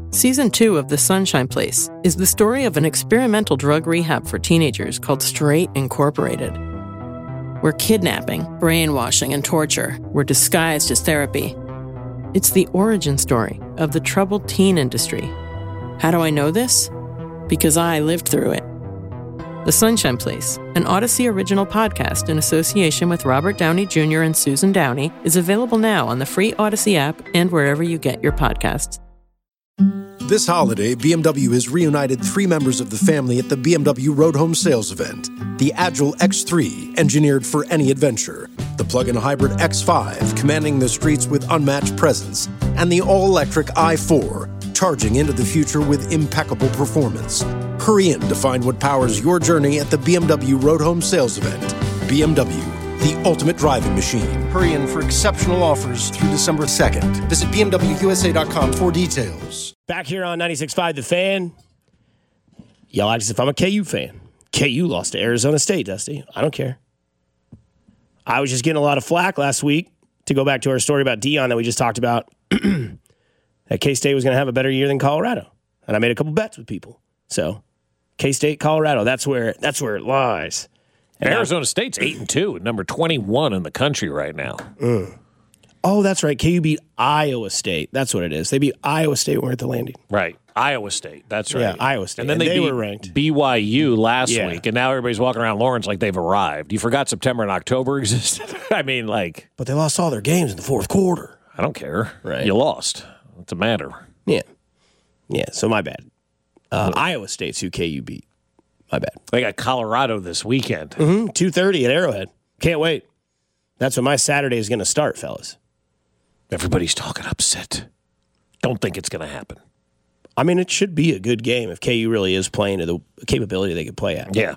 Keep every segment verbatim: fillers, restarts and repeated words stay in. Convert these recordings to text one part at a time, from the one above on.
Season two of The Sunshine Place is the story of an experimental drug rehab for teenagers called Straight Incorporated, where kidnapping, brainwashing, and torture were disguised as therapy. It's the origin story of the troubled teen industry. How do I know this? Because I lived through it. The Sunshine Place, an Odyssey original podcast in association with Robert Downey Junior and Susan Downey, is available now on the free Odyssey app and wherever you get your podcasts. This holiday, B M W has reunited three members of the family at the B M W Road Home Sales event. The Agile X three, engineered for any adventure. The plug-in hybrid X five, commanding the streets with unmatched presence. And the all-electric i four, charging into the future with impeccable performance. Hurry in to find what powers your journey at the B M W Road Home Sales event. B M W, the ultimate driving machine. Hurry in for exceptional offers through December second. Visit B M W U S A dot com for details. Back here on ninety-six point five The Fan. Y'all ask if I'm a K U fan. K U lost to Arizona State, Dusty. I don't care. I was just getting a lot of flack last week, to go back to our story about Deion that we just talked about, that K-State was going to have a better year than Colorado. And I made a couple bets with people. So, K-State, Colorado, that's where that's where it lies. And Arizona now, State's eight and two, number twenty-one in the country right now. Mm. Oh, that's right. K U beat Iowa State. That's what it is. They beat Iowa State when we were at the Landing. Right. Iowa State. That's right. Yeah, Iowa State. And then and they, they beat were ranked. B Y U last yeah. week, and now everybody's walking around Lawrence like they've arrived. You forgot September and October existed? I mean, like... But they lost all their games in the fourth quarter. I don't care. Right. You lost. What's the matter? Yeah. Yeah, so my bad. Uh, Iowa State's who K U beat. My bad. They got Colorado this weekend. Mm-hmm. two thirty at Arrowhead. Can't wait. That's when my Saturday is going to start, fellas. Everybody's talking upset. Don't think it's going to happen. I mean, it should be a good game if K U really is playing to the capability they could play at. Yeah.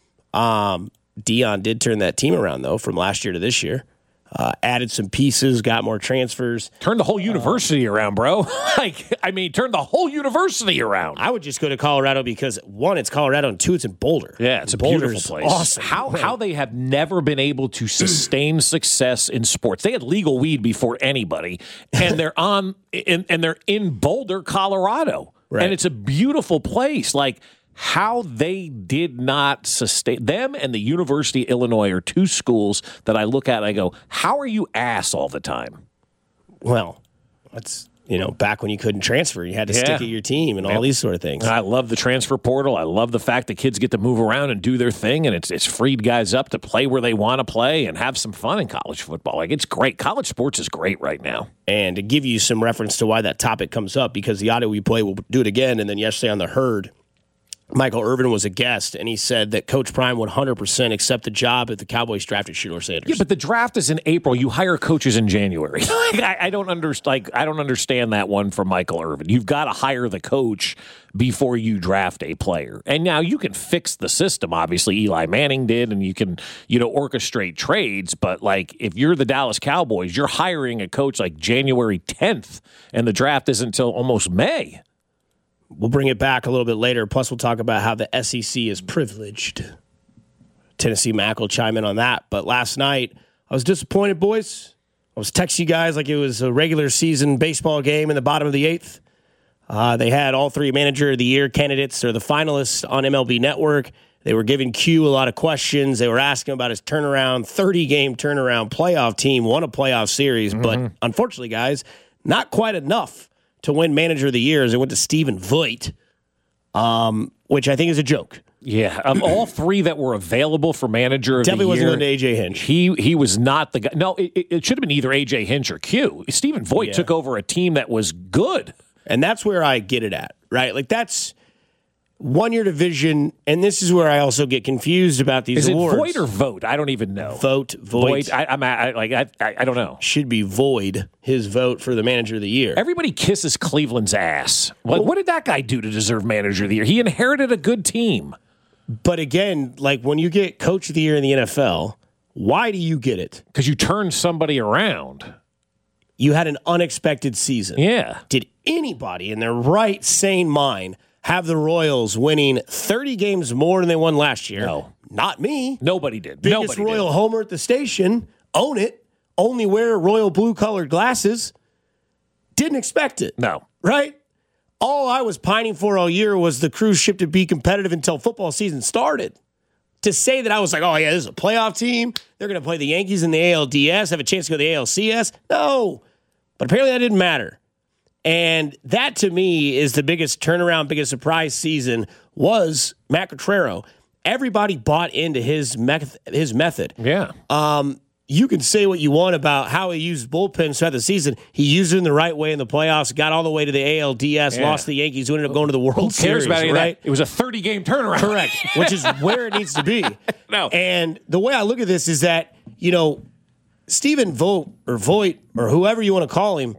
Um, Deion did turn that team around, though, from last year to this year. Uh, added some pieces, got more transfers. Turn the whole university uh, around, bro. like, I mean, turn the whole university around. I would just go to Colorado because, one, it's Colorado, and two, it's in Boulder. Yeah, it's a Boulder's beautiful place. Awesome. How how they have never been able to sustain success in sports. They had legal weed before anybody, and they're on and, and they're in Boulder, Colorado. Right. And it's a beautiful place. Like, how they did not sustain them and the University of Illinois are two schools that I look at and I go, how are you ass all the time? Well, that's, you know, back when you couldn't transfer, you had to yeah. stick at your team and all these sort of things. I love the transfer portal. I love the fact that kids get to move around and do their thing, and it's it's freed guys up to play where they want to play and have some fun in college football. Like, it's great. College sports is great right now. And to give you some reference to why that topic comes up, because the audio we play, we'll do it again, and then yesterday on The Herd, Michael Irvin was a guest, and he said that Coach Prime would one hundred percent accept the job if the Cowboys drafted Shedeur Sanders. Yeah, but the draft is in April. You hire coaches in January. I, I don't understand. Like, I don't understand that one from Michael Irvin. You've got to hire the coach before you draft a player. And now you can fix the system. Obviously, Eli Manning did, and you can, you know, orchestrate trades. But like, if you're the Dallas Cowboys, you're hiring a coach like January tenth, and the draft isn't until almost May. We'll bring it back a little bit later. Plus, we'll talk about how the S E C is privileged. Tennessee Mac will chime in on that. But last night, I was disappointed, boys. I was texting you guys like it was a regular season baseball game in the bottom of the eighth. Uh, they had all three Manager of the Year candidates or the finalists on M L B Network. They were giving Q a lot of questions. They were asking about his turnaround, thirty-game turnaround, playoff team, won a playoff series. Mm-hmm. But unfortunately, guys, not quite enough to win Manager of the Year as it went to Stephen Vogt, um, which I think is a joke. Yeah, of all three that were available for Manager of Definitely the Year, wasn't going to A J Hinch. He he was not the guy. No, it, it should have been either A J Hinch or Q. Stephen Vogt yeah. took over a team that was good. And that's where I get it at, right? Like, that's one-year division, and this is where I also get confused about these is awards. Is it Vogt or Vote? I don't even know. Vote, Vogt. I, I'm I, like I, I I don't know. Should be void his vote for the Manager of the Year. Everybody kisses Cleveland's ass. Like, what did that guy do to deserve Manager of the Year? He inherited a good team. But again, like, when you get Coach of the Year in the N F L, why do you get it? Because you turned somebody around. You had an unexpected season. Yeah. Did anybody in their right, sane mind have the Royals winning thirty games more than they won last year? No. Not me. Nobody did. Biggest Nobody Royal did. homer at the station. Own it. Only wear royal blue-colored glasses. Didn't expect it. No. Right? all I was pining for all year was the cruise ship to be competitive until football season started. To say that I was like, oh, yeah, this is a playoff team. They're going to play the Yankees in the A L D S, have a chance to go to the A L C S. No. But apparently that didn't matter. And that, to me, is the biggest turnaround, biggest surprise season was Matt Quatraro. Everybody bought into his, meth- his method. Yeah. Um, you can say what you want about how he used bullpens throughout the season. He used it in the right way in the playoffs, got all the way to the A L D S, yeah. lost the Yankees, who ended up going to the World Who cares Series. About any right? of that? It was a thirty-game turnaround. Correct, which is where it needs to be. No. And the way I look at this is that, you know, Stephen Vogt or Voigt or whoever you want to call him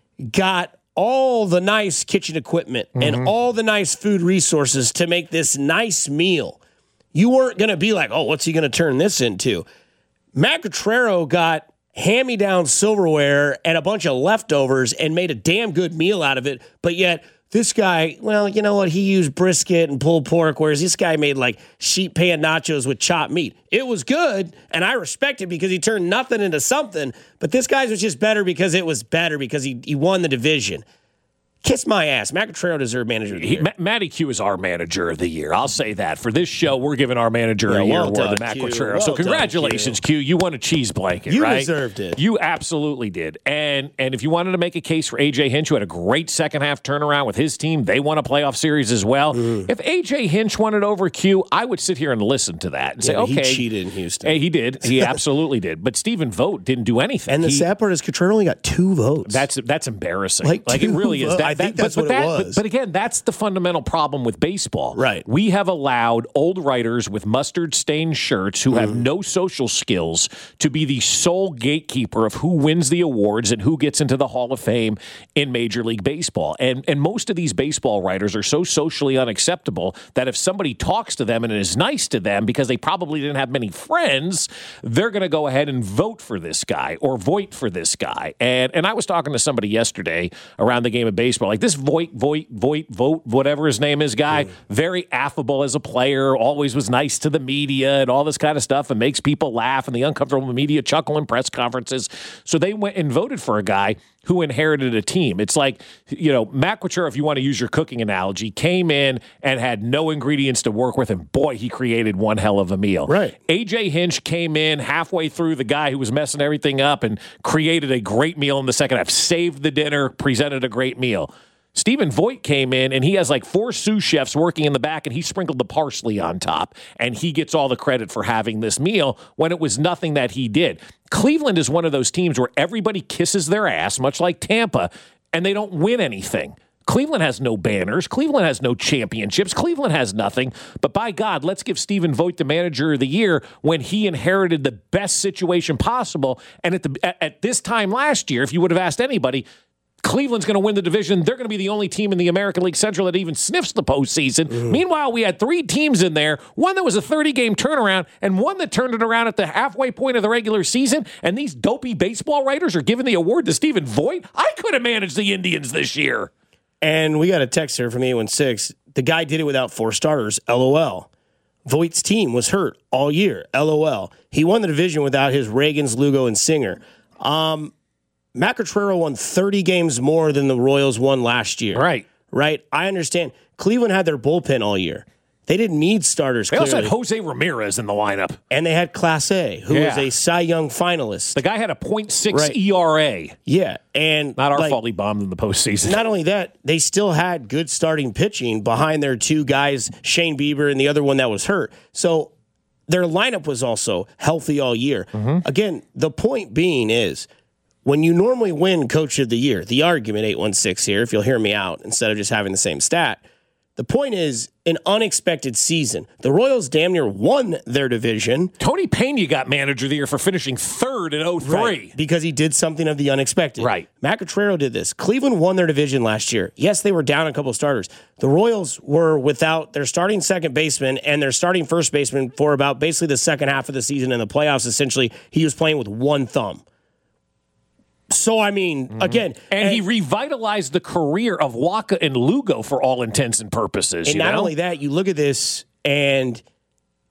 got all the nice kitchen equipment mm-hmm. and all the nice food resources to make this nice meal. You weren't going to be like, oh, what's he going to turn this into? Matt Quatraro got hand-me-down silverware and a bunch of leftovers and made a damn good meal out of it, but yet this guy, well, you know what? He used brisket and pulled pork, whereas this guy made like sheet pan nachos with chopped meat. It was good, and I respect it because he turned nothing into something, but this guy's was just better because it was better because he, he won the division. Kiss my ass. Matt Quatraro deserved manager of the year. He, Ma- Matty Q is our manager of the year. I'll say that. For this show, we're giving our manager yeah, of the year well award done, to Matt Q. Quatraro. Well so congratulations, done, Q. You won a cheese blanket, you right? You deserved it. You absolutely did. And and if you wanted to make a case for A J Hinch, who had a great second half turnaround with his team, they won a playoff series as well. Mm. If A J Hinch won it over Q, I would sit here and listen to that and yeah, say, okay. He cheated in Houston. Hey, he did. He absolutely did. But Stephen Vogt didn't do anything. And the he, sad part is Quatraro only got two votes. That's that's embarrassing. Like, like it really is. That, I think that, that's but, what but it that, was. But, but again, that's the fundamental problem with baseball. Right. We have allowed old writers with mustard-stained shirts who have mm. no social skills to be the sole gatekeeper of who wins the awards and who gets into the Hall of Fame in Major League Baseball. And, and most of these baseball writers are so socially unacceptable that if somebody talks to them and is nice to them because they probably didn't have many friends, they're going to go ahead and vote for this guy or vote for this guy. And and I was talking to somebody yesterday around the game of baseball, like this Voigt, Voigt, Voigt, Vote, whatever his name is, guy, mm. very affable as a player, always was nice to the media and all this kind of stuff and makes people laugh and the uncomfortable media chuckle in press conferences. So they went and voted for a guy who inherited a team. It's like, you know, Matt Quatraro, if you want to use your cooking analogy, came in and had no ingredients to work with, and boy, he created one hell of a meal. Right. A J Hinch came in halfway through the guy who was messing everything up and created a great meal in the second half, saved the dinner, presented a great meal. Stephen Voigt came in, and he has like four sous chefs working in the back, and he sprinkled the parsley on top, and he gets all the credit for having this meal when it was nothing that he did. Cleveland is one of those teams where everybody kisses their ass, much like Tampa, and they don't win anything. Cleveland has no banners. Cleveland has no championships. Cleveland has nothing. But by God, let's give Stephen Voigt the manager of the year when he inherited the best situation possible. And at the at, at this time last year, if you would have asked anybody, Cleveland's going to win the division. They're going to be the only team in the American League Central that even sniffs the postseason. Mm. Meanwhile, we had three teams in there, one that was a thirty-game turnaround and one that turned it around at the halfway point of the regular season, and these dopey baseball writers are giving the award to Stephen Voigt? I could have managed the Indians this year. And we got a text here from eight one six. The guy did it without four starters, LOL. Voigt's team was hurt all year, LOL. He won the division without his Reagans, Lugo, and Singer. Um... Matt Quatraro won thirty games more than the Royals won last year. Right. Right? I understand. Cleveland had their bullpen all year. They didn't need starters, They clearly. also had Jose Ramirez in the lineup. And they had Class A, who yeah. was a Cy Young finalist. The guy had a point six right. E R A. Yeah. And Not our like, fault he bombed in the postseason. Not only that, they still had good starting pitching behind their two guys, Shane Bieber and the other one that was hurt. So their lineup was also healthy all year. Mm-hmm. Again, the point being is, when you normally win Coach of the Year, the argument, eight one six here, if you'll hear me out, instead of just having the same stat, the point is an unexpected season. The Royals damn near won their division. Tony Pena got manager of the year for finishing third in oh three. Right, because he did something of the unexpected. Right. Matt Quatraro did this. Cleveland won their division last year. Yes, they were down a couple of starters. The Royals were without their starting second baseman and their starting first baseman for about basically the second half of the season. In the playoffs, essentially, he was playing with one thumb. So, I mean, mm-hmm. again. And, and he revitalized the career of Waka and Lugo for all intents and purposes. And you not know? only that, you look at this and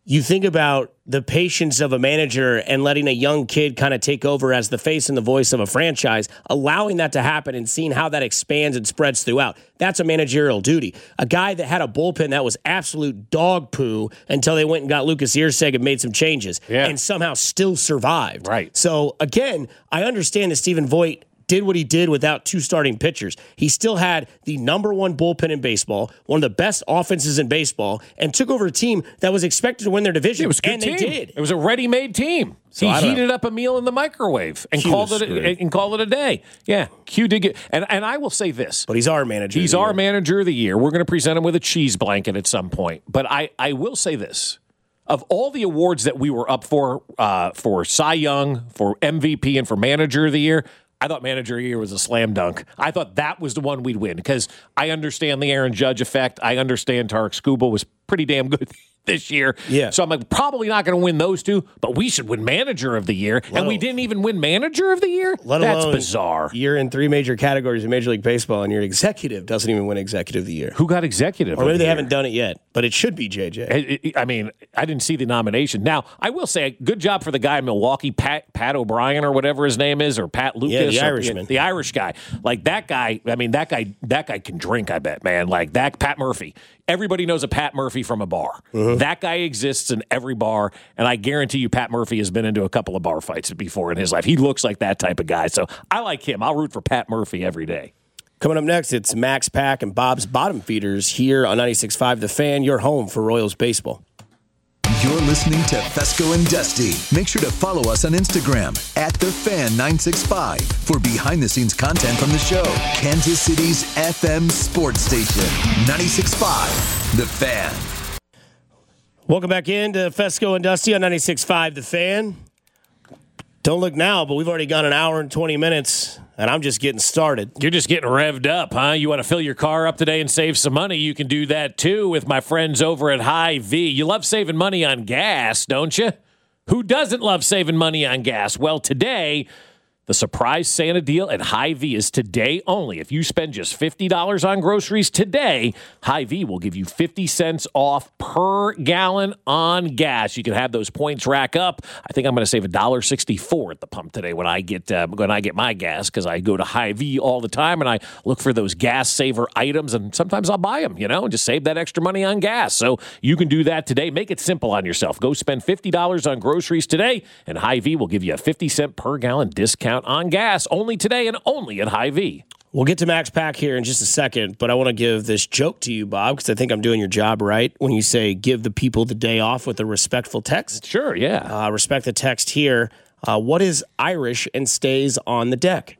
you think about the patience of a manager and letting a young kid kind of take over as the face and the voice of a franchise, allowing that to happen and seeing how that expands and spreads throughout. That's a managerial duty. A guy that had a bullpen that was absolute dog poo until they went and got Lucas Ierseg and made some changes yeah. and somehow still survived. Right. So, again, I understand that Stephen Vogt did what he did without two starting pitchers. He still had the number one bullpen in baseball, one of the best offenses in baseball, and took over a team that was expected to win their division. It was a good and team. they did. It was a ready-made team. So he heated know. up a meal in the microwave and Q called it screwed. a, and called it a day. Yeah, Q did get. And and I will say this, But he's our manager. he's of the our year. manager of the year. We're going to present him with a cheese blanket at some point. But I I will say this. Of all the awards that we were up for, uh, for Cy Young, for M V P, and for Manager of the Year, I thought Manager of the Year was a slam dunk. I thought that was the one we'd win because I understand the Aaron Judge effect. I understand Tarek Skubal was pretty damn good this year. Yeah. So I'm like, probably not going to win those two, but we should win Manager of the Year. Let and we alone, didn't even win Manager of the Year? let That's alone bizarre. You're in three major categories in Major League Baseball, and your executive doesn't even win Executive of the Year. Who got Executive Or of maybe the they Year? haven't done it yet, but it should be J J. I- I I mean, I didn't see the nomination. Now, I will say, good job for the guy in Milwaukee, Pat Pat O'Brien or whatever his name is, or Pat Lucas, the or- Irishman. the Irish guy. Like that guy. I mean, that guy. That guy can drink. I bet, man. Like that, Pat Murphy. Everybody knows a Pat Murphy from a bar. Mm-hmm. That guy exists in every bar, and I guarantee you, Pat Murphy has been into a couple of bar fights before in his life. He looks like that type of guy. So I like him. I'll root for Pat Murphy every day. Coming up next, it's Max Pack and Bob's Bottom Feeders here on ninety-six point five The Fan, your home for Royals baseball. You're listening to Fesco and Dusty. Make sure to follow us on Instagram at The Fan nine six five for behind-the-scenes content from the show. Kansas City's F M sports station, ninety-six point five The Fan. Welcome back in to Fesco and Dusty on ninety-six point five The Fan. Don't look now, but we've already gone an hour and twenty minutes, and I'm just getting started. You're just getting revved up, huh? You want to fill your car up today and save some money? You can do that, too, with my friends over at Hy-Vee. You love saving money on gas, don't you? Who doesn't love saving money on gas? Well, today, the surprise Santa deal at Hy-Vee is today only. If you spend just fifty dollars on groceries today, Hy-Vee will give you fifty cents off per gallon on gas. You can have those points rack up. I think I'm going to save one dollar and sixty-four cents at the pump today when I get uh, when I get my gas because I go to Hy-Vee all the time and I look for those gas saver items, and sometimes I'll buy them, you know, and just save that extra money on gas. So you can do that today. Make it simple on yourself. Go spend fifty dollars on groceries today, and Hy-Vee will give you a fifty cent per gallon discount on gas only today and only at Hy-Vee. We'll get to Max Pack here in just a second, but I want to give this joke to you, Bob, because I think I'm doing your job right when you say give the people the day off with a respectful text. Sure, yeah. Uh, respect the text here. Uh, what is Irish and stays on the deck?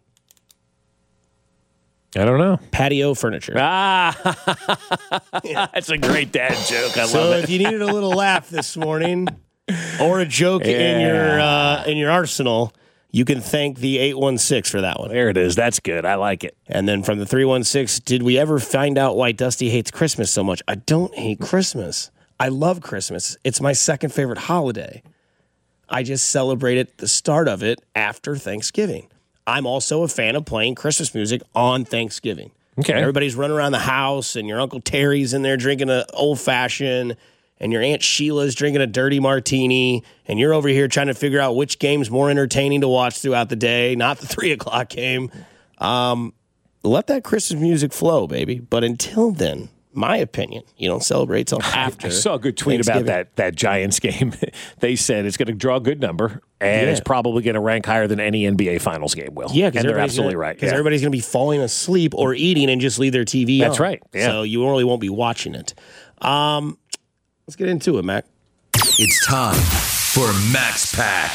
I don't know. Patio furniture. Ah, that's a great dad joke. I So love it. if you needed a little laugh this morning or a joke in your uh, in your arsenal, you can thank the eight one six for that one. There it is. That's good. I like it. And then from the three one six, did we ever find out why Dusty hates Christmas so much? I don't hate Christmas. I love Christmas. It's my second favorite holiday. I just celebrate it, the start of it, after Thanksgiving. I'm also a fan of playing Christmas music on Thanksgiving. Okay. Everybody's running around the house, and your Uncle Terry's in there drinking an old-fashioned, and your Aunt Sheila's drinking a dirty martini, and you're over here trying to figure out which game's more entertaining to watch throughout the day, not the three o'clock game. Um, let that Christmas music flow, baby. But until then, my opinion, you don't celebrate till after. I saw a good tweet about that that Giants game. They said it's going to draw a good number, and Yeah. it's probably going to rank higher than any N B A Finals game will. Yeah, because and they're everybody's absolutely gonna, right. Because Yeah. everybody's going to be falling asleep or eating and just leave their T V on. That's right, yeah. So you really won't be watching it. Um, let's get into it, Mac. It's time for Max Pack.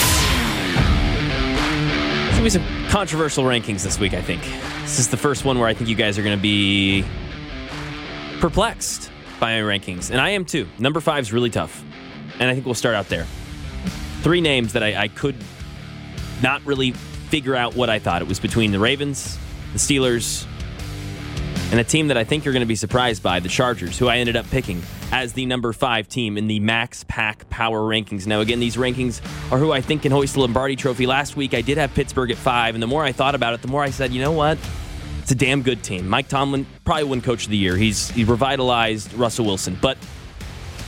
There's going to be some controversial rankings this week, I think. This is the first one where I think you guys are going to be perplexed by my rankings. And I am too. Number five is really tough. And I think we'll start out there. Three names that I, I could not really figure out what I thought. It was between the Ravens, the Steelers, and a team that I think you're going to be surprised by, the Chargers, who I ended up picking as the number five team in the Max Pack Power Rankings. Now, again, these rankings are who I think can hoist the Lombardi Trophy. Last week, I did have Pittsburgh at five, and the more I thought about it, the more I said, you know what? It's a damn good team. Mike Tomlin probably win Coach of the Year. He's he revitalized Russell Wilson. But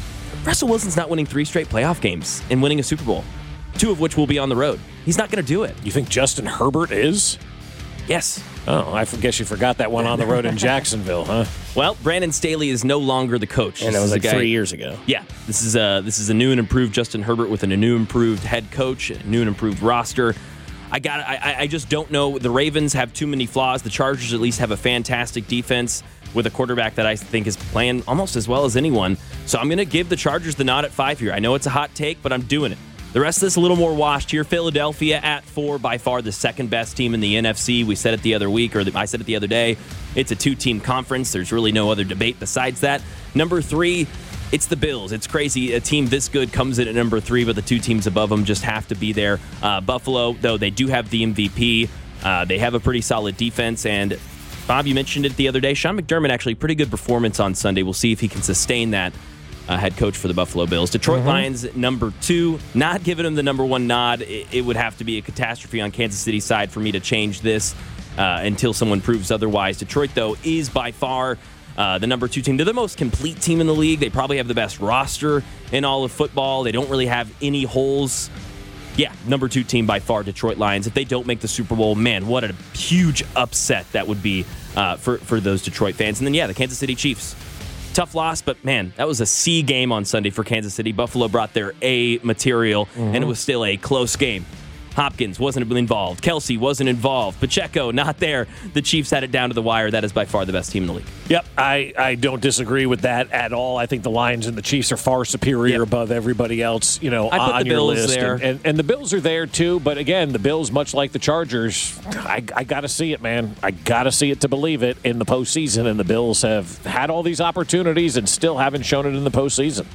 Russell Wilson's not winning three straight playoff games and winning a Super Bowl, two of which will be on the road. He's not going to do it. You think Justin Herbert is? Yes. Oh, I guess you forgot that one on the road in Jacksonville, huh? Well, Brandon Staley is no longer the coach. And that was like three years ago. Yeah, this is a this is a new and improved Justin Herbert with a new improved head coach, a new and improved roster. I got I I just don't know. The Ravens have too many flaws. The Chargers at least have a fantastic defense with a quarterback that I think is playing almost as well as anyone. So I'm going to give the Chargers the nod at five here. I know it's a hot take, but I'm doing it. The rest of this a little more washed here. Philadelphia at four, by far the second best team in the N F C. We said it the other week, or the, I said it the other day. It's a two-team conference. There's really no other debate besides that. Number three, it's the Bills. It's crazy. A team this good comes in at number three, but the two teams above them just have to be there. Uh, Buffalo, though, they do have the M V P. Uh, they have a pretty solid defense, and Bob, you mentioned it the other day. Sean McDermott, actually, pretty good performance on Sunday. We'll see if he can sustain that. Uh, head coach for the Buffalo Bills. Detroit mm-hmm. Lions, number two. Not giving him the number one nod. It, it would have to be a catastrophe on Kansas City's side for me to change this uh, until someone proves otherwise. Detroit, though, is by far uh, the number two team. They're the most complete team in the league. They probably have the best roster in all of football. They don't really have any holes. Yeah, number two team by far, Detroit Lions. If they don't make the Super Bowl, man, what a huge upset that would be uh, for, for those Detroit fans. And then, yeah, the Kansas City Chiefs. Tough loss, but man, that was a C game on Sunday for Kansas City. Buffalo brought their A material, mm-hmm. and it was still a close game. Hopkins wasn't involved. Kelsey wasn't involved. Pacheco, not there. The Chiefs had it down to the wire. That is by far the best team in the league. Yep, I, I don't disagree with that at all. I think the Lions and the Chiefs are far superior yep. above everybody else, you know, I put on the your Bills list. there. And, and, and the Bills are there, too. But, again, the Bills, much like the Chargers, I, I got to see it, man. I got to see it to believe it in the postseason. And the Bills have had all these opportunities and still haven't shown it in the postseason.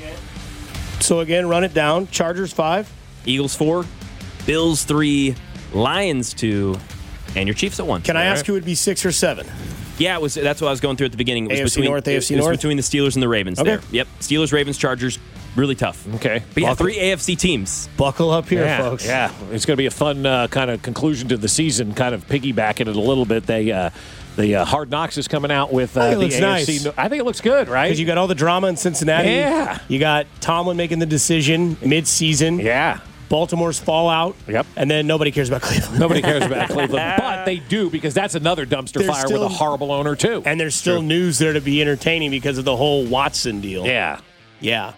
So, again, run it down. Chargers, five. Eagles, four. Bills, three. Lions, two. And your Chiefs at one. Can I ask who would be six or seven? Yeah, it was. That's what I was going through at the beginning. It was A F C between, North, A F C it was North? between the Steelers and the Ravens Okay. there. Yep. Steelers, Ravens, Chargers. Really tough. Okay. But yeah, Buckle. three A F C teams. Buckle up here, yeah, folks. Yeah, it's going to be a fun uh, kind of conclusion to the season, kind of piggybacking it a little bit. They, uh, the uh, Hard Knocks is coming out with uh, I think it the looks A F C. nice. No- I think it looks good, right? Because you got all the drama in Cincinnati. Yeah. You got Tomlin making the decision mid-season. Yeah. Baltimore's fallout. Yep. And then nobody cares about Cleveland. Nobody cares about Cleveland, but they do because that's another dumpster There's fire still- with a horrible owner, too. And there's still True. news there to be entertaining because of the whole Watson deal. Yeah. Yeah.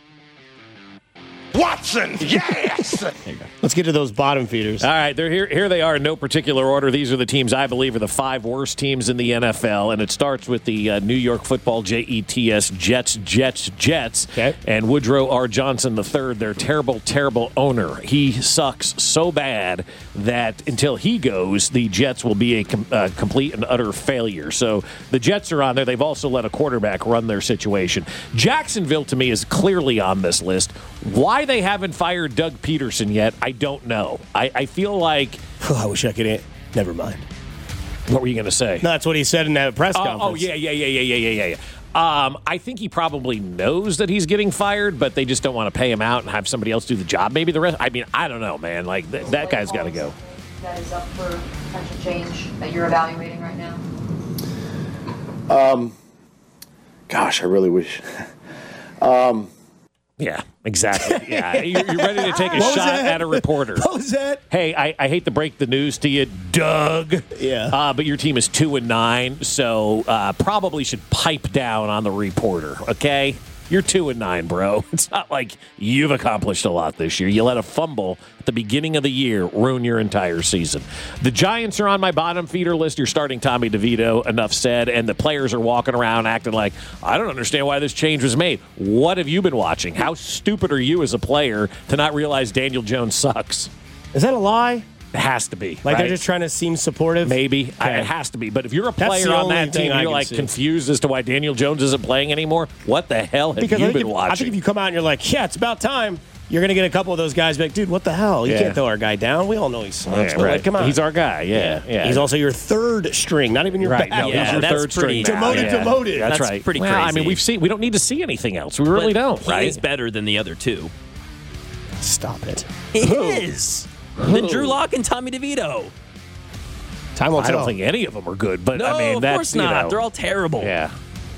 Watson, yes! Let's get to those bottom feeders. All right, they're here. Here they are in no particular order. These are the teams I believe are the five worst teams in the N F L, and it starts with the uh, New York Football J E T S Jets, Jets, Jets, Okay. and Woodrow R. Johnson the third. Their terrible, terrible owner. He sucks so bad that until he goes, the Jets will be a com- uh, complete and utter failure. So the Jets are on there. They've also let a quarterback run their situation. Jacksonville, to me, is clearly on this list. Why they haven't fired Doug Peterson yet, I don't know. I, I feel like... Oh, I wish I could. An- Never mind. What were you going to say? No, that's what he said in that press Oh, conference. oh, yeah, yeah, yeah, yeah, yeah, yeah, yeah. Um, I think he probably knows that he's getting fired, but they just don't want to pay him out and have somebody else do the job. Maybe the rest. I mean, I don't know, man. Like th- that guy's got to go. That is up for potential change that you're evaluating right now. Um, gosh, I really wish. um, Yeah, exactly. Yeah, you're, you're ready to take a What was shot that? at a reporter. What was that? Hey, I, I hate to break the news to you, Doug. Yeah. Uh, but your team is two and nine, so uh, probably should pipe down on the reporter. Okay, you're two and nine, bro. It's not like you've accomplished a lot this year. You let a fumble at the beginning of the year ruin your entire season. The Giants are on my bottom feeder list. You're starting Tommy DeVito. Enough said. And the players are walking around acting like, I don't understand why this change was made. What have you been watching? How stupid are you as a player to not realize Daniel Jones sucks? Is that a lie? It has to be. Like right? they're just trying to seem supportive? Maybe. I, Okay. it has to be. But if you're a That's player the on only that thing team I and you're can like see. confused as to why Daniel Jones isn't playing anymore, what the hell have Because you I think, been if, watching? I think if you come out and you're like, yeah, it's about time, you're going to get a couple of those guys be like, dude, what the hell? You Yeah. can't throw our guy down. We all know he sucks. Yeah, but right. like, come on. He's our guy. Yeah, yeah. He's also your third string, not even your right. backup. No, Yeah, he's your that's third pretty- string. now. Demoted, yeah. demoted. That's, That's right. pretty well, I crazy. mean, we've seen. We don't need to see anything else. We really But don't. He Right? is better than the other two. Stop it. He is. Than Drew Lock and Tommy DeVito. Time will I tell. don't think any of them are good. But No, I mean, of that's course you not. know, They're all terrible. Yeah.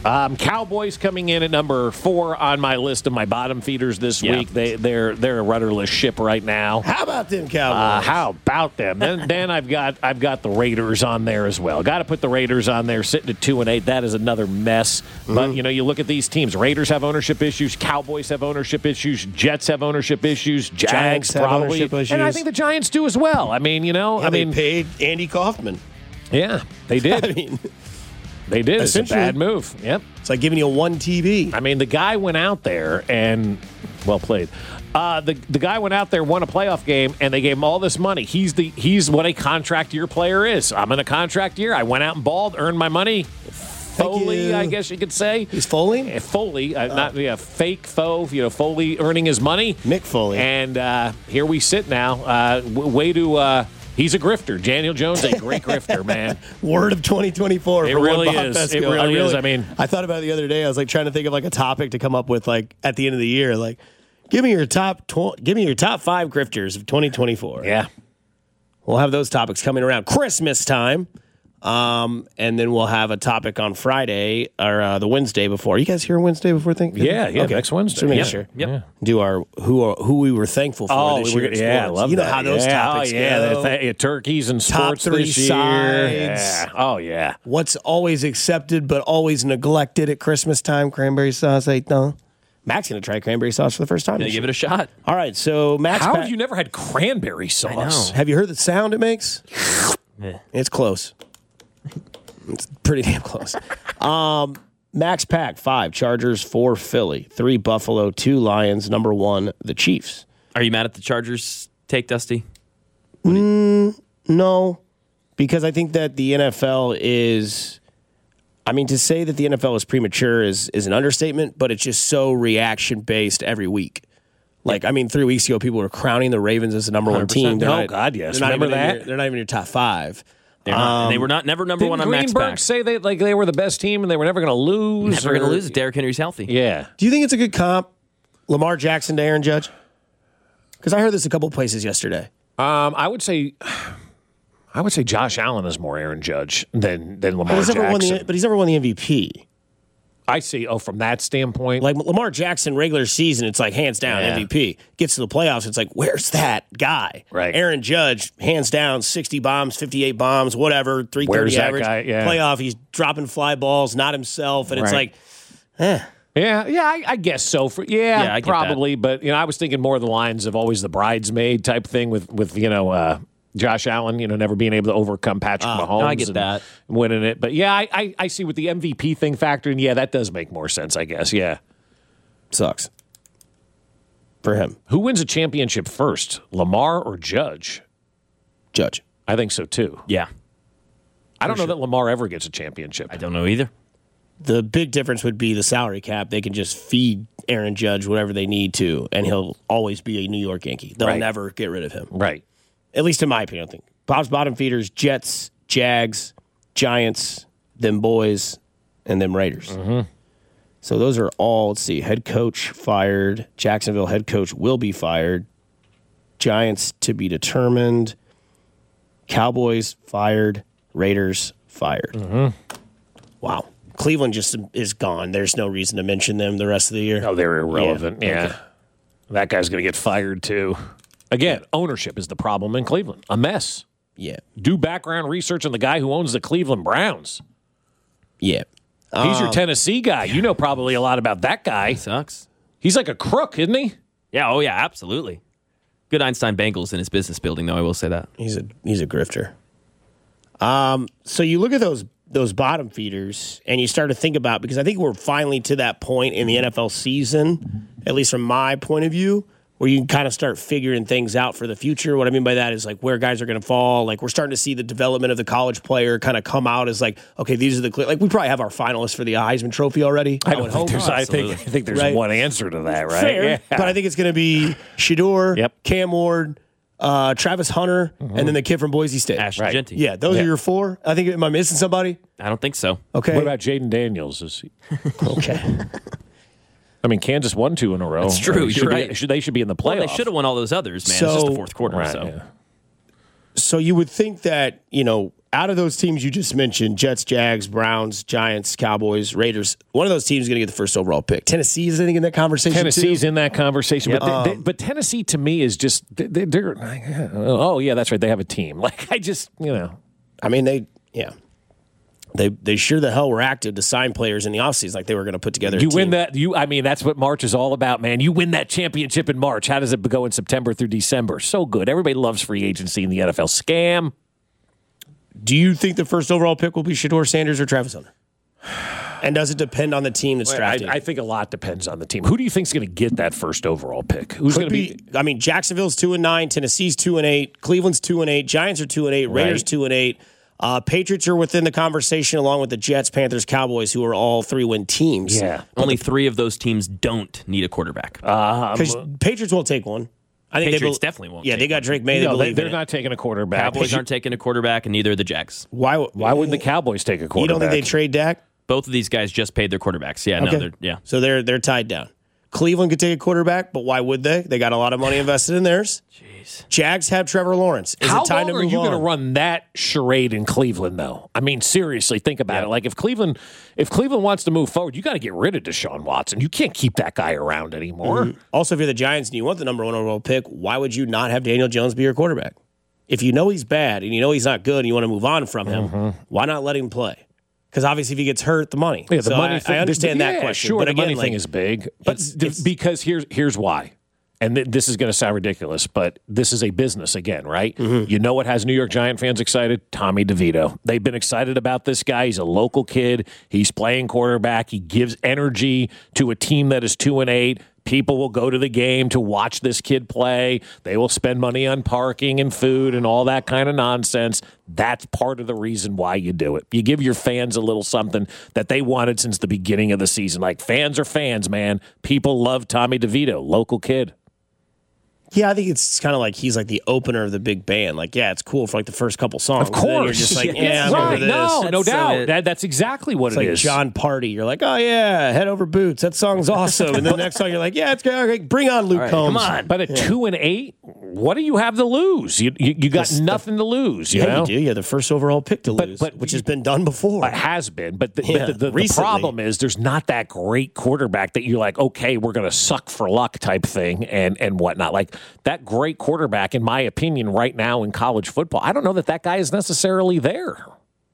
Um, Cowboys coming in at number four on my list of my bottom feeders this Yeah. week. They they're they're a rudderless ship right now. How about them Uh, Cowboys? how about them? then, then I've got I've got the Raiders on there as well. Got to put the Raiders on there, sitting at two and eight. That is another mess. Mm-hmm. But you know, you look at these teams. Raiders have ownership issues. Cowboys have ownership issues. Jets have ownership issues. Jags Giants have probably, ownership issues. and I think the Giants do as well. I mean, you know, Yeah, I they mean, paid Andy Kaufman. yeah, they did. I mean, They did. It's a essentially- bad move. Yep. it's like giving you one T V. I mean, the guy went out there and well played. Uh, the the guy went out there, won a playoff game, and they gave him all this money. He's the he's what a contract year player is. I'm in a contract year. I went out and balled, earned my money. Foley, you. I guess you could say. He's Foley? Uh, Foley, uh, not yeah, fake faux. You know, Foley earning his money. Mick Foley. And uh, here we sit now. Uh, w- way to. Uh, He's a grifter. Daniel Jones, a great grifter, man. Word of twenty twenty-four. It for really one Bob is. Fesco. It really is. I mean- I thought about it the other day. I was like trying to think of like a topic to come up with like at the end of the year. Like, give me your top tw- give me your top five grifters of twenty twenty-four. Yeah. We'll have those topics coming around Christmas time. Um, and then we'll have a topic on Friday or uh, the Wednesday before. You guys here Wednesday before Thanksgiving? Yeah, yeah, next Wednesday. So make Yeah. sure. Yep. Yeah. Do our who are, who we were thankful for Oh, this we year. were, in yeah, I sports. love you know that. how those yeah, topics oh, yeah, go. the th- yeah, turkeys and Top sports three this year. sides. Yeah. Oh yeah. What's always accepted but always neglected at Christmas time? Cranberry sauce. I don't. Mac's gonna try cranberry sauce for the first time. Gonna this give year. it a shot. All right, so Max. How pa- have you never had cranberry sauce? know. Have you heard the sound it makes? Eh. It's close. It's pretty damn close. Um, Max Pack five Chargers, four Philly, three Buffalo, two Lions, number one the Chiefs. Are you mad at the Chargers take, Dusty? No, because I think that the N F L is. I mean, to say that the N F L is premature is is an understatement, but it's just so reaction based every week. Like, I mean, three weeks ago, people were crowning the Ravens as the number one team. They're Oh, not- God, yes. They're not Remember even in that? your- they're not even in your top five. They're not, and they Um, were not never number Didn't one on Max Greenberg Pack. say they like they were the best team and they were never going to lose? Never going to or- lose if Derrick Henry's healthy. Yeah. Do you think it's a good comp, Lamar Jackson to Aaron Judge? Because I heard this a couple places yesterday. Um, I would say, I would say Josh Allen is more Aaron Judge than than Lamar But he's, never won Jackson. the, but he's never won the M V P. I see. Oh, from that standpoint, Like Lamar Jackson, regular season, it's like hands down Yeah. M V P. Gets to the playoffs, it's like, where's that guy? Right. Aaron Judge, hands down, sixty bombs, fifty-eight bombs, whatever, three Where's thirty that average. guy? Yeah. Playoff, he's dropping fly balls, not himself, and it's Right. like, yeah, yeah, I, I guess so. For yeah, Yeah, I get probably. But you know, I was thinking more of the lines of always the bridesmaid type thing with with you know uh, Josh Allen, you know, never being able to overcome Patrick Mahomes. I get and that. winning it. But yeah, I, I I see with the M V P thing factoring. Yeah, that does make more sense. I guess. Yeah. sucks for him. Who wins a championship first, Lamar or Judge? Judge. I think so too. Yeah. I don't know that Lamar ever gets a championship. I don't know either. The big difference would be the salary cap. They can just feed Aaron Judge whatever they need to, and he'll always be a New York Yankee. They'll Right. never get rid of him. Right. At least in my opinion, I think. Bob's bottom feeders, Jets, Jags, Giants, them boys, and them Raiders. Mm-hmm. So those are all, let's see, head coach fired. Jacksonville head coach will be fired. Giants to be determined. Cowboys fired. Raiders fired. Mm-hmm. Wow. Cleveland just is gone. There's no reason to mention them the rest of the year. Oh, they're irrelevant. Yeah. Yeah. Okay. That guy's going to get fired too. Again, ownership is the problem in Cleveland. A mess. Yeah. Do background research on the guy who owns the Cleveland Browns. Yeah. He's Um, your Tennessee guy. You know probably a lot about that guy. Sucks. He's like a crook, isn't he? Yeah. Oh, yeah. Absolutely. Good Einstein Bengals in his business building, though. I will say that. He's a he's a grifter. Um, so you look at those those bottom feeders, and you start to think about, because I think we're finally to that point in the N F L season, at least from my point of view, where you can kind of start figuring things out for the future. What I mean by that is like where guys are going to fall. Like we're starting to see the development of the college player kind of come out as like, okay, these are the clear. Like we probably have our finalists for the Heisman Trophy already. I, would hope. There's, I think I think there's Right. one answer to that, right? Fair, Yeah. but I think it's going to be Shador, Yep. Cam Ward, uh, Travis Hunter, and then the kid from Boise State. Ashton Right. Genty. Yeah, those Yeah. are your four. I think, am I missing somebody? I don't think so. Okay. What about Jaden Daniels? Is he, okay? I mean, Kansas won two in a row. That's true, They you're should be- right. should, they should be in the playoff. Well, they should have won all those others, man. it's just the So- fourth quarter. Right, so yeah. So you would think that, you know, out of those teams you just mentioned, Jets, Jags, Browns, Giants, Cowboys, Raiders, one of those teams is going to get the first overall pick. Tennessee is, I think, in that conversation Tennessee's too. in that conversation. Yep. But, they, they, Um, but Tennessee, to me, is just, they, they're, oh, yeah, that's right. They have a team. Like, I just, you know. I mean, they, yeah. They they sure the hell were active to sign players in the offseason like they were going to put together a You team. win that. You, I mean, that's what March is all about, man. You win that championship in March. How does it go in September through December? So good. Everybody loves free agency in the N F L. Scam. Do you think the first overall pick will be Shedeur Sanders or Travis Hunter? And does it depend on the team that's I, drafting? I think a lot depends on the team. Who do you think's going to get that first overall pick? Who's going Could to be? be. I mean, Jacksonville's two and nine, Tennessee's two and eight, Cleveland's two and eight, Giants are two and eight, Raiders Right. two and eight. Uh, Patriots are within the conversation along with the Jets, Panthers, Cowboys, who are all three-win teams. Yeah. Only three of those teams don't need a quarterback. Because Patriots won't take one. I think Patriots they definitely won't Yeah, take they got one. Drake May. They No, they, believe they're in it. not taking a quarterback. Cowboys aren't taking a quarterback, and neither are the Jags. Why? Why wouldn't the Cowboys take a You quarterback? don't think they trade Dak? Both of these guys just paid their quarterbacks. Yeah, no, they're yeah. So they're they're tied down. Cleveland could take a quarterback, but why would they? They got a lot of money invested in theirs. Jeez. Jags have Trevor Lawrence. Is How it time long to are move you on? going to run that charade in Cleveland, though? I mean, seriously, think about it. Like, if Cleveland, if Cleveland wants to move forward, you got to get rid of Deshaun Watson. You can't keep that guy around anymore. Mm-hmm. Also, if you're the Giants and you want the number one overall pick, why would you not have Daniel Jones be your quarterback? If you know he's bad and you know he's not good and you want to move on from him, Mm-hmm. why not let him play? Because obviously, if he gets hurt, the money. Yeah, the so money I, thing, I understand yeah, that question. Sure, but the again, money like, thing is big, but it's- th- it's- because here's here's why. And th- this is going to sound ridiculous, but this is a business again, right? Mm-hmm. You know what has New York Giant fans excited? Tommy DeVito. They've been excited about this guy. He's a local kid. He's playing quarterback. He gives energy to a team that is two and eight. People will go to the game to watch this kid play. They will spend money on parking and food and all that kind of nonsense. That's part of the reason why you do it. You give your fans a little something that they wanted since the beginning of the season. Like, fans are fans, man. People love Tommy DeVito, local kid. Yeah, I think it's kind of like he's like the opener of the big band. Like, yeah, it's cool for like the first couple songs. Of And then you're course. just like, Yeah. yeah, I'm over Right, this. no, no That's, uh, doubt. That, that's exactly what It's it like is. John Party. You're like, oh yeah, Head Over Boots. That song's awesome. And then the next song, you're like, yeah, it's good. Okay, bring on Luke right, Combs. come on. But at two and eight, what do you have to lose? You you, you got This- nothing to lose. You Yeah, know? you do. You have the first overall pick to But- lose, but which you- has been done before. It has been, but the, Yeah, but the, the, the recently. problem is there's not that great quarterback that you're like, okay, we're going to suck for luck type thing and and whatnot. Like, that great quarterback, in my opinion, right now in college football, I don't know that that guy is necessarily there.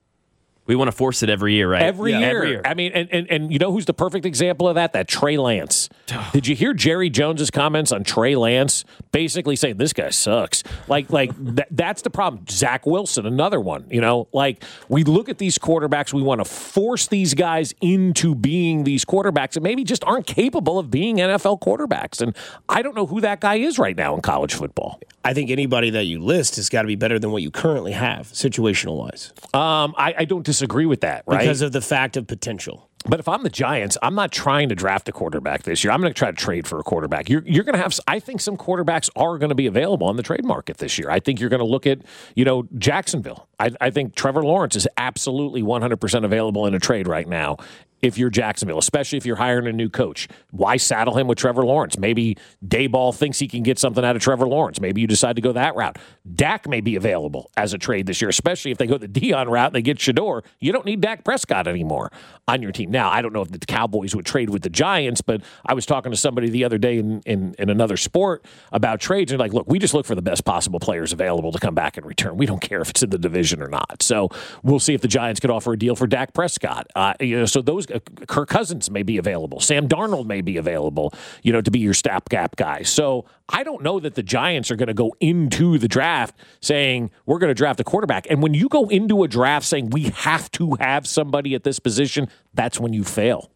We want to force it every year, right? Every, Yeah. year. Every year. I mean, and, and, and you know who's the perfect example of that? That Trey Lance. Did you hear Jerry Jones's comments on Trey Lance? Basically saying this guy sucks. Like, like th- that's the problem. Zach Wilson, another one. You know, like, we look at these quarterbacks, we want to force these guys into being these quarterbacks that maybe just aren't capable of being N F L quarterbacks. And I don't know who that guy is right now in college football. I think anybody that you list has got to be better than what you currently have, situational wise, Um, I, I don't disagree with that, right? because of the fact of potential. But if I'm the Giants, I'm not trying to draft a quarterback this year. I'm going to try to trade for a quarterback. You're you're going to have. I think some quarterbacks are going to be available on the trade market this year. I think you're going to look at, you know, Jacksonville. I, I think Trevor Lawrence is absolutely one hundred percent available in a trade right now. If you're Jacksonville, especially if you're hiring a new coach, why saddle him with Trevor Lawrence? Maybe Dayball thinks he can get something out of Trevor Lawrence. Maybe you decide to go that route. Dak may be available as a trade this year, especially if they go the Dion route and they get Shedeur. You don't need Dak Prescott anymore on your team. Now, I don't know if the Cowboys would trade with the Giants, but I was talking to somebody the other day in, in, in another sport about trades, and like, look, we just look for the best possible players available to come back and return. We don't care if it's in the division or not. So we'll see if the Giants could offer a deal for Dak Prescott. Uh, you know, so those uh, Kirk Cousins may be available. Sam Darnold may be available, you know, to be your stopgap guy. So I don't know that the Giants are going to go into the draft saying we're going to draft a quarterback. And when you go into a draft saying we have to have somebody at this position, that's when you fail.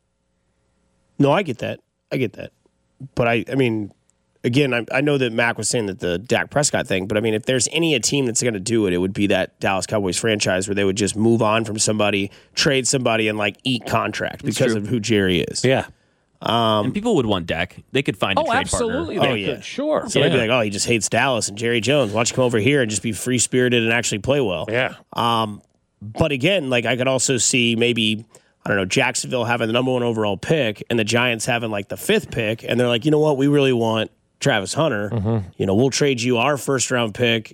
No, I get that. I get that. But I, I mean, again, I, I know that Mac was saying that the Dak Prescott thing, but I mean, if there's any a team that's going to do it, it would be that Dallas Cowboys franchise where they would just move on from somebody, trade somebody, and like eat contract because true. of who Jerry is. Yeah. and people would want Dak. They could find a Oh, trade absolutely. partner. They Oh, yeah. could. Sure. So yeah. they'd be like, oh, he just hates Dallas and Jerry Jones. Why don't you come over here and just be free spirited and actually play well? yeah. Um, but again, like I could also see maybe, I don't know, Jacksonville having the number one overall pick and the Giants having like the fifth pick. And they're like, you know what? We really want Travis Hunter. Mm-hmm. You know, we'll trade you our first round pick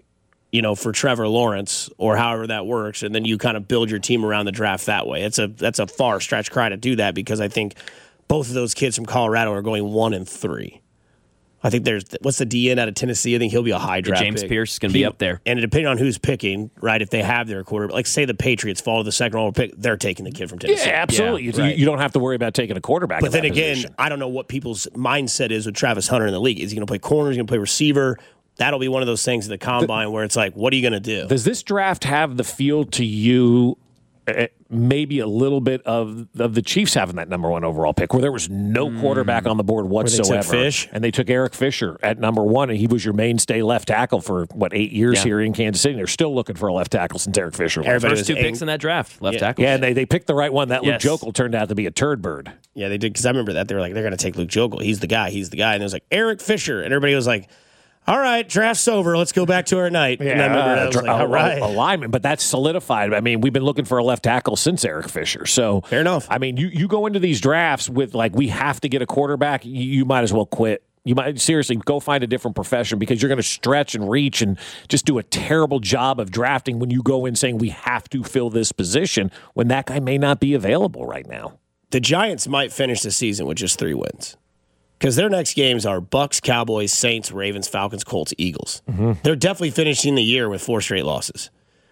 you know, for Trevor Lawrence or however that works, and then you kind of build your team around the draft that way. It's a that's a far stretch cry to do that because I think both of those kids from Colorado are going one and three. I think there's what's the D N out of Tennessee? I think he'll be a high draft. James pick. Pierce is going to be up there, and depending on who's picking, right? If they have their quarterback, like say the Patriots fall to the second overall pick, they're taking the kid from Tennessee. Yeah, absolutely. Yeah, you, right. you don't have to worry about taking a quarterback. But then that again, position. I don't know what people's mindset is with Travis Hunter in the league. Is he going to play corner? Is he going to play receiver? That'll be one of those things in the combine the, where it's like, what are you going to do? Does this draft have the feel to you? Uh, maybe a little bit of of the Chiefs having that number one overall pick, where there was no mm. quarterback on the board whatsoever, they took Fish. And they took Eric Fisher at number one, and he was your mainstay left tackle for what eight years yeah. here in Kansas City. And they're still looking for a left tackle since Eric Fisher. Everybody First two ang- picks in that draft, left yeah. tackle. Yeah, and they, they picked the right one. That yes. Luke Jokel turned out to be a turd bird. Yeah, they did because I remember that they were like, they're going to take Luke Jokel. He's the guy. He's the guy. And it was like Eric Fisher, and everybody was like, all right, draft's over. Let's go back to our night. Yeah, and I remember that. I was like, all right. Alignment, but that's solidified. I mean, we've been looking for a left tackle since Eric Fisher. So fair enough. I mean, you, you go into these drafts with like, we have to get a quarterback. You, you might as well quit. You might seriously go find a different profession because you're going to stretch and reach and just do a terrible job of drafting when you go in saying we have to fill this position when that guy may not be available right now. The Giants might finish the season with just three wins. Because their next games are Bucks, Cowboys, Saints, Ravens, Falcons, Colts, Eagles. Mm-hmm. They're definitely finishing the year with four straight losses.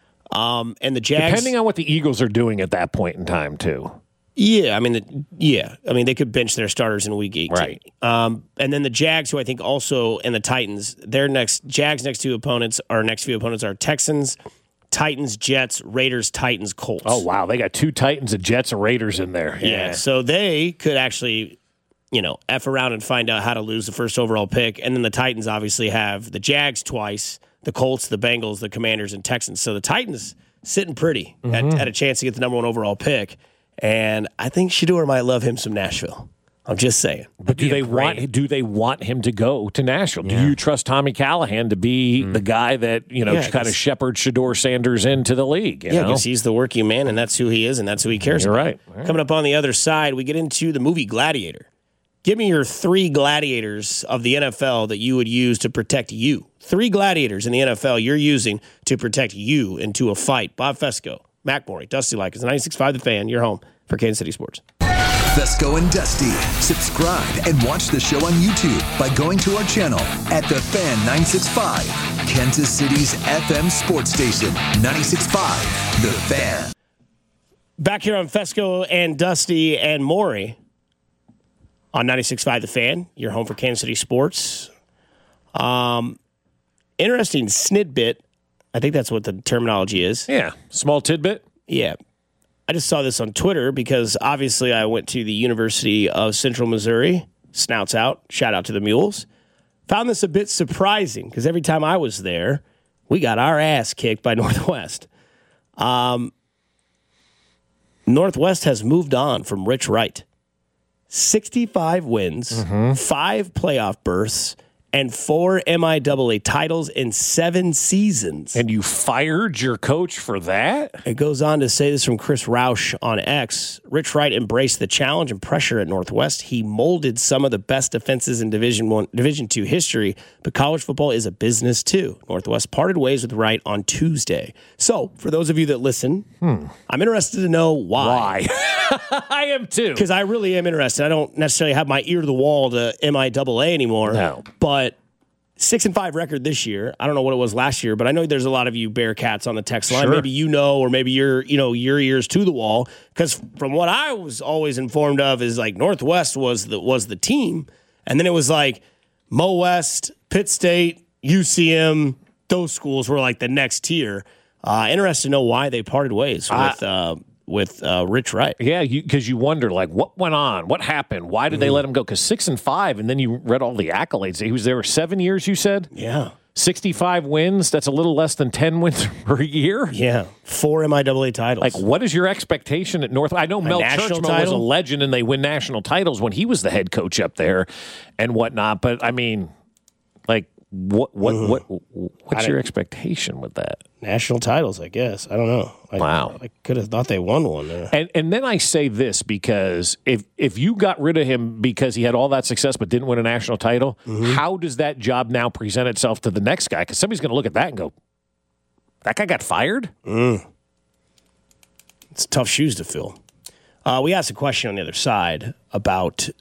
Um, and the Jags, depending on what the Eagles are doing at that point in time, too. Yeah, I mean, the, yeah, I mean they could bench their starters in Week eighteen. Right. Um, and then the Jags, who I think also, and the Titans, their next Jags' next two opponents, our next few opponents are Texans, Titans, Jets, Raiders, Titans, Colts. Oh wow, they got two Titans, a Jets, and Raiders in there. Yeah, yeah. so they could actually, you know, F around and find out how to lose the first overall pick. And then the Titans obviously have the Jags twice, the Colts, the Bengals, the Commanders, and Texans. So the Titans sitting pretty mm-hmm. at, at a chance to get the number one overall pick. And I think Shedeur might love him some Nashville. I'm just saying. But do they want do they want him to go to Nashville? Yeah. Do you trust Tommy Callahan to be mm. the guy that, you know, yeah, kind of shepherds Shedeur Sanders into the league? You yeah, know? because he's the working man, and that's who he is, and that's who he cares You're about. right. right. Coming up on the other side, we get into the movie Gladiator. Give me your three gladiators of the N F L that you would use to protect you. Three gladiators in the N F L you're using to protect you into a fight. Bob Fesco, Mac Morey, Dusty Likens, ninety-six point five The Fan, your home for Kansas City Sports. Fesco and Dusty. Subscribe and watch the show on YouTube by going to our channel at The Fan nine sixty-five, Kansas City's F M sports station, ninety-six point five The Fan. Back here on Fesco and Dusty and Morey on ninety-six point five The Fan, your home for Kansas City Sports. Um, interesting snidbit. I think that's what the terminology is. Yeah, small tidbit. Yeah. I just saw this on Twitter because obviously I went to the University of Central Missouri. Snouts out. Shout out to the Mules. Found this a bit surprising because every time I was there, we got our ass kicked by Northwest. Um, Northwest has moved on from Rich Wright. sixty-five wins, mm-hmm. five playoff berths, and four M I A A titles in seven seasons. And you fired your coach for that? It goes on to say this from Chris Roush on X. Rich Wright embraced the challenge and pressure at Northwest. He molded some of the best defenses in Division One, Division Two history, but college football is a business too. Northwest parted ways with Wright on Tuesday. So, for those of you that listen, hmm. I'm interested to know why. Why? I am too. Because I really am interested. I don't necessarily have my ear to the wall to M I A A anymore. No. But Six and five record this year. I don't know what it was last year, but I know there's a lot of you Bearcats on the text line. Sure. Maybe you know, or maybe you're, you know, your ears to the wall. Because from what I was always informed of is like Northwest was the was the team, and then it was like Mo West, Pitt State, U C M. Those schools were like the next tier. Uh, interested to know why they parted ways with. Uh, with uh, Rich Wright. Yeah, because you, you wonder, like, what went on? What happened? Why did mm. they let him go? Because six and five, and then you read all the accolades. He was there seven years, you said? Yeah. sixty-five wins. That's a little less than ten wins per year. Yeah. Four M I A A titles. Like, what is your expectation at North? I know a Mel Churchman title? was a legend, and they win national titles when he was the head coach up there and whatnot. But, I mean, like, what what mm. what what's your expectation with that? National titles, I guess. I don't know. I, wow. I could have thought they won one there. And and then I say this because if if you got rid of him because he had all that success but didn't win a national title, mm-hmm. how does that job now present itself to the next guy? Because somebody's going to look at that and go, That guy got fired? Mm. It's tough shoes to fill. Uh, we asked a question on the other side about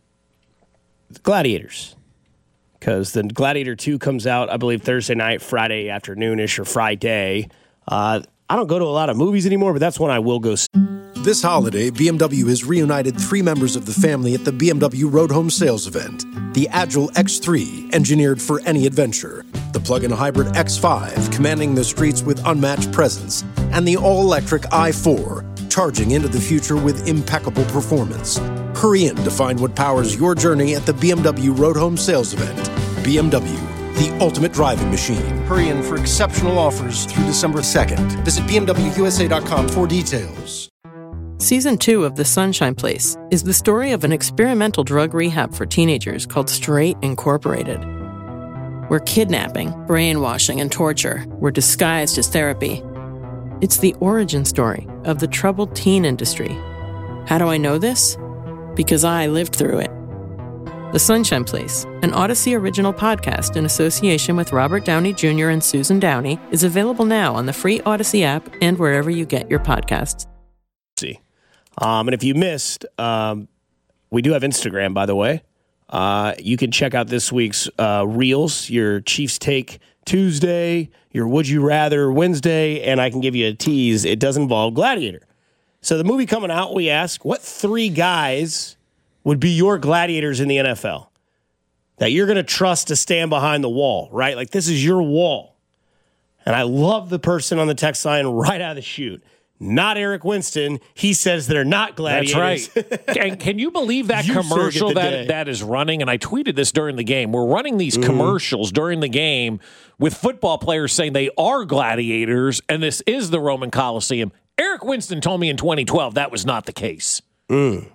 the Gladiators. Because the Gladiator two comes out, I believe, Thursday night, Friday afternoon-ish, or Friday. Uh, I don't go to a lot of movies anymore, but that's one I will go see. This holiday, B M W has reunited three members of the family at the B M W Road Home Sales Event. The Agile X three, engineered for any adventure. The plug-in hybrid X five, commanding the streets with unmatched presence. And the all-electric i four, charging into the future with impeccable performance. Hurry in to find what powers your journey at the B M W Road Home Sales Event. B M W, the ultimate driving machine. Hurry in for exceptional offers through December second. Visit B M W U S A dot com for details. Season two of The Sunshine Place is the story of an experimental drug rehab for teenagers called Straight Incorporated, where kidnapping, brainwashing, and torture were disguised as therapy. It's the origin story of the troubled teen industry. How do I know this? Because I lived through it. The Sunshine Place, an Odyssey original podcast in association with Robert Downey Junior and Susan Downey, is available now on the free Odyssey app and wherever you get your podcasts. See. Um, and if you missed, um, we do have Instagram, by the way. Uh, you can check out this week's uh, Reels, your Chiefs Take Tuesday, your Would You Rather Wednesday, and I can give you a tease. It does involve Gladiator. So the movie coming out, we ask, what three guys would be your gladiators in the N F L that you're going to trust to stand behind the wall, right? Like, this is your wall. And I love the person on the text line right out of the chute. Not Eric Winston. He says they're not gladiators. That's right. And can you believe that You commercial sure get the that, day. that is running? And I tweeted this during the game. We're running these Mm-hmm. commercials during the game with football players saying they are gladiators, and this is the Roman Coliseum. Eric Winston told me in twenty twelve that was not the case. Mm.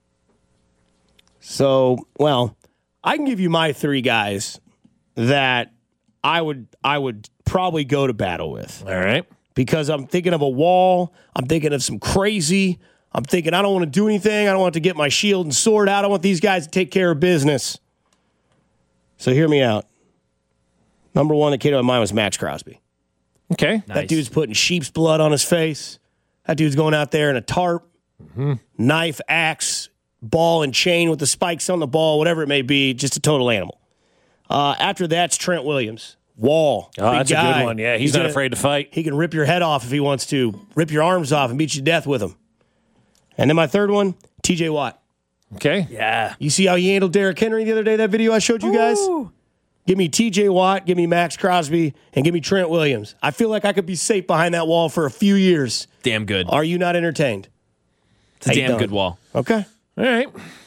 So, well, I can give you my three guys that I would I would probably go to battle with. All right. Because I'm thinking of a wall. I'm thinking of some crazy. I'm thinking I don't want to do anything. I don't want to get my shield and sword out. I want these guys to take care of business. So hear me out. Number one that came to my mind was Max Crosby. Okay. That dude's putting sheep's blood on his face. That dude's going out there in a tarp, mm-hmm. knife, axe, ball and chain with the spikes on the ball, whatever it may be, just a total animal. Uh, after that's Trent Williams. Wall. Oh, that's guy. a good one. Yeah, he's, he's not gonna, afraid to fight. He can rip your head off if he wants to, rip your arms off and beat you to death with him. And then my third one, T J Watt. Okay. Yeah. You see how he handled Derrick Henry the other day, that video I showed you guys? Ooh. Give me T J Watt, give me Max Crosby, and give me Trent Williams. I feel like I could be safe behind that wall for a few years. Damn good. Are you not entertained? It's a damn good wall. Okay. All right.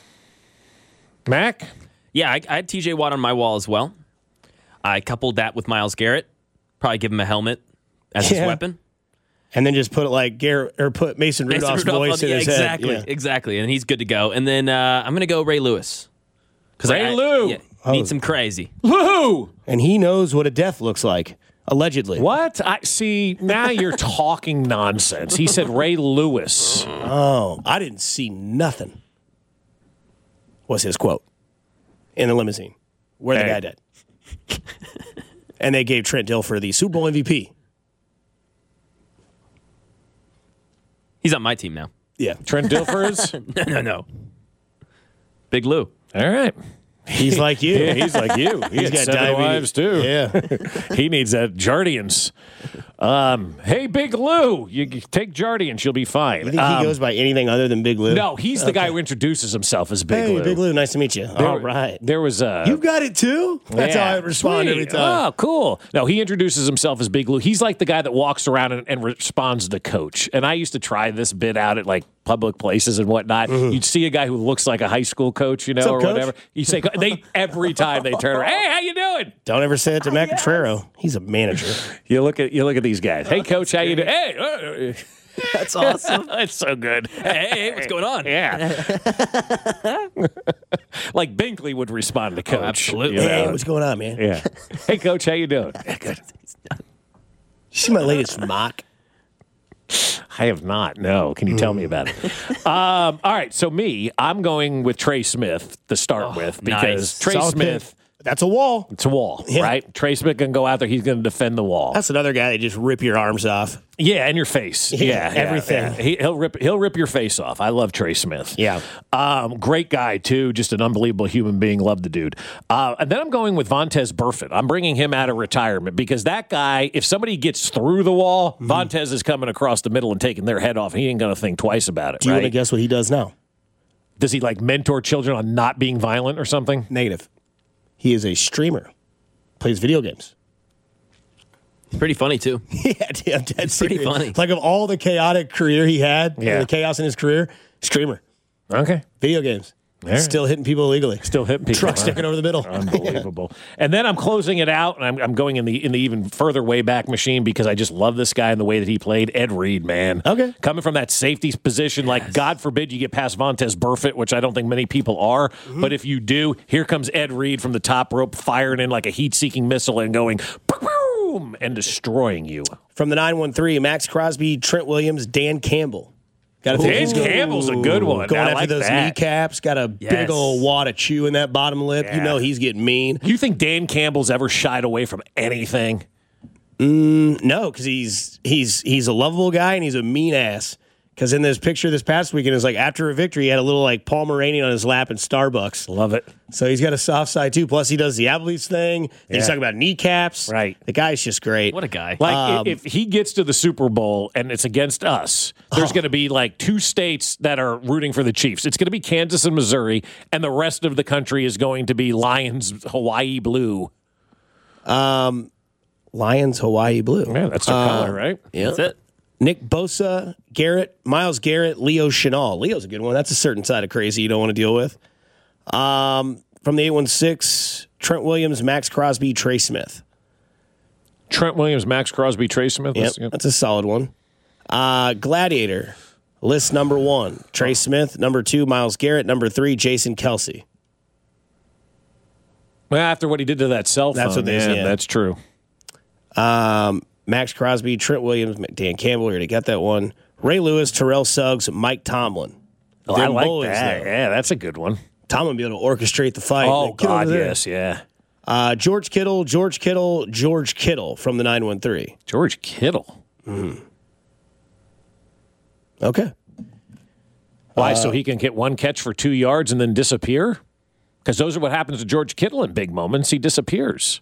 Mac? Yeah, I, I had T J Watt on my wall as well. I coupled that with Myles Garrett. Probably give him a helmet as yeah. his weapon. And then just put it like Garrett or put Mason Rudolph's Mason Rudolph voice on, in yeah, his exactly, head. Yeah. Exactly. And he's good to go. And then uh, I'm going to go Ray Lewis. Ray I, Lou. Yeah, Oh. need some crazy. Lou. And he knows what a death looks like, allegedly. What? I see. Now you're talking nonsense. He said Ray Lewis. Oh, I didn't see nothing. Was his quote in the limousine where hey. the guy died. And they gave Trent Dilfer the Super Bowl M V P. He's on my team now. Yeah. Trent Dilfer is? no, no, no. Big Lou. All right. He's like you. Yeah, he's like you. He He's had got seven diabetes. wives, too. Yeah. He needs that Jardians. Um, hey, Big Lou, you you take Jardians, you'll be fine. You think um, he goes by anything other than Big Lou? No, he's the okay. guy who introduces himself as Big hey, Lou. Big Lou, nice to meet you. There, All right. There was a... You've got it, too? That's yeah, how I respond sweet. every time. Oh, cool. No, he introduces himself as Big Lou. He's like the guy that walks around and, and responds to Coach. And I used to try this bit out at, like, public places and whatnot. Mm-hmm. You'd see a guy who looks like a high school coach, you know, up, or coach? whatever. You say, they every time they turn around, hey, how you doing? Don't ever say it to Matt Cotrero. He's a manager. You look at you look at these guys. Hey, Coach, how you doing? Hey, uh, that's awesome. That's so good. Hey, hey, what's going on? Yeah. Like Binkley would respond to Coach. Oh, absolutely. You know? Hey, what's going on, man? Yeah. Hey, Coach, how you doing? Good. You see my latest mock? I have not. No. Can you tell me about it? Um, all right. So me, I'm going with Trey Smith to start Oh, with because nice. Trey Solid Smith. pick. That's a wall. It's a wall, Yeah. right? Trey Smith can go out there. He's going to defend the wall. That's another guy that just rip your arms off. Yeah, and your face. Yeah, Yeah, yeah, everything. yeah. He, he'll rip. He'll rip your face off. I love Trey Smith. Yeah, um, great guy too. Just an unbelievable human being. Love the dude. Uh, and then I'm going with Vontaze Burfict. I'm bringing him out of retirement because that guy, if somebody gets through the wall, mm-hmm. Vontaze is coming across the middle and taking their head off. He ain't going to think twice about it. Do you right? want to guess what he does now? Does he like mentor children on not being violent or something? Negative. He is a streamer. Plays video games. It's pretty funny, too. yeah, I'm dead It's pretty serious. funny. Like, of all the chaotic career he had, Yeah. the chaos in his career, streamer. Okay. Video games. Right. Still hitting people illegally. Still hitting people. Truck sticking over the middle. Unbelievable. And then I'm closing it out, and I'm, I'm going in the in the even further way back machine because I just love this guy and the way that he played. Ed Reed, man. Okay. Coming from that safety position, like God forbid you get past Vontaze Burfict, which I don't think many people are. Mm-hmm. But if you do, here comes Ed Reed from the top rope, firing in like a heat-seeking missile and going boom and destroying you. From the nine one three, Max Crosby, Trent Williams, Dan Campbell. Got Dan Campbell's a good one. Going I after like those that. kneecaps. Got a Yes. big old wad of chew in that bottom lip. Yeah. You know he's getting mean. You think Dan Campbell's ever shied away from anything? Mm, no, because he's he's he's a lovable guy and he's a mean ass. Because in this picture this past weekend, it's like after a victory, he had a little like Pomeranian on his lap in Starbucks. Love it. So he's got a soft side too. Plus he does the Applebee's thing. Yeah. He's talking about kneecaps. Right. The guy's just great. What a guy. Like, Um, if he gets to the Super Bowl and it's against us, there's Oh. going to be like two states that are rooting for the Chiefs. It's going to be Kansas and Missouri, and the rest of the country is going to be Lions, Hawaii blue. Um, Lions, Hawaii blue. Yeah, that's their Uh, color, right? Yeah. That's it. Nick Bosa, Garrett, Miles Garrett, Leo Chenal. Leo's a good one. That's a certain side of crazy you don't want to deal with. Um, from the eight one six, Trent Williams, Max Crosby, Trey Smith. Trent Williams, Max Crosby, Trey Smith. Yep, That's good. that's a solid one. Uh, Gladiator, list number one, Trey Smith. Number two, Miles Garrett. Number three, Jason Kelsey. Well, after what he did to that cell phone, That's what they yeah, say, yeah. that's true. Um, Max Crosby, Trent Williams, Dan Campbell. We already got that one. Ray Lewis, Terrell Suggs, Mike Tomlin. Oh, I Them like boys, that. though. Yeah, that's a good one. Tomlin be able to orchestrate the fight. Oh, Like, get over God, there. yes, yeah. Uh, George Kittle, George Kittle, George Kittle from the nine one three. George Kittle. Okay. Why? Uh, so he can get one catch for two yards and then disappear? Because those are what happens to George Kittle in big moments. He disappears.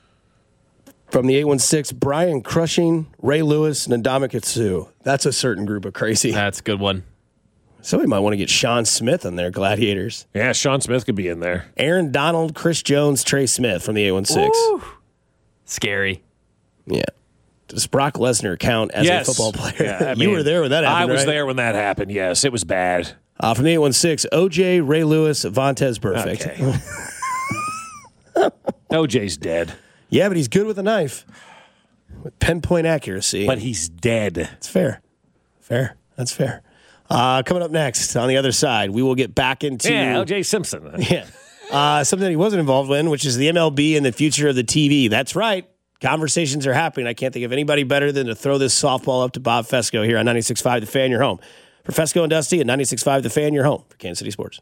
From the eight one six, Brian Crushing, Ray Lewis, and Ndamukong Suh. That's a certain group of crazy. That's a good one. Somebody might want to get Sean Smith in there, Gladiators. Yeah, Sean Smith could be in there. Aaron Donald, Chris Jones, Trey Smith from the eight one six. Scary. Yeah. Does Brock Lesnar count as yes. a football player? Yeah, I you mean, were there when that happened, I was right? there when that happened, yes. It was bad. Uh, from the eight one six, O J, Ray Lewis, Vontaze Burfict. Okay. O J's dead. Yeah, but he's good with a knife. With pinpoint accuracy. But he's dead. It's fair. Fair. That's fair. Uh, coming up next, on the other side, we will get back into Yeah, O J Simpson. yeah, uh, something that he wasn't involved in, which is the M L B and the future of the T V. That's right. Conversations are happening. I can't think of anybody better than to throw this softball up to Bob Fesco here on ninety-six point five The Fan, your home. For Fesco and Dusty at ninety-six point five The Fan, your home for Kansas City Sports.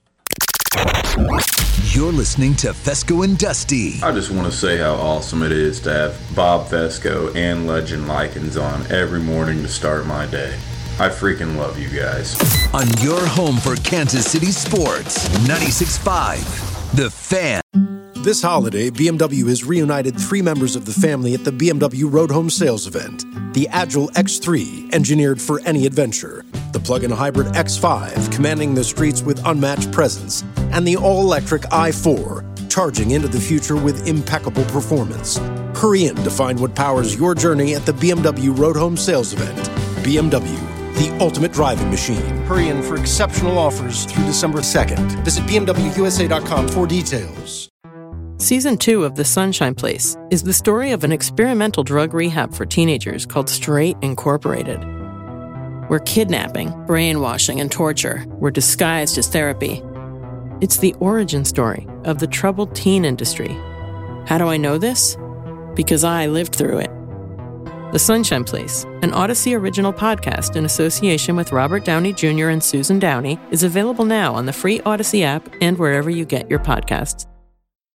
You're listening to Fesco and Dusty. I just want to say how awesome it is to have Bob Fesco and Legend Likens on every morning to start my day. I freaking love you guys. On your home for Kansas City sports, ninety-six point five The Fan. This holiday, B M W has reunited three members of the family at the B M W Road Home Sales Event. The Agile X three, engineered for any adventure. The plug-in hybrid X five, commanding the streets with unmatched presence. And the all-electric i four, charging into the future with impeccable performance. Hurry in to find what powers your journey at the B M W Road Home Sales Event. B M W, the ultimate driving machine. Hurry in for exceptional offers through December second. Visit B M W U S A dot com for details. Season two of The Sunshine Place is the story of an experimental drug rehab for teenagers called Straight Incorporated, where kidnapping, brainwashing, and torture were disguised as therapy. It's the origin story of the troubled teen industry. How do I know this? Because I lived through it. The Sunshine Place, an Odyssey original podcast in association with Robert Downey Junior and Susan Downey, is available now on the free Odyssey app and wherever you get your podcasts.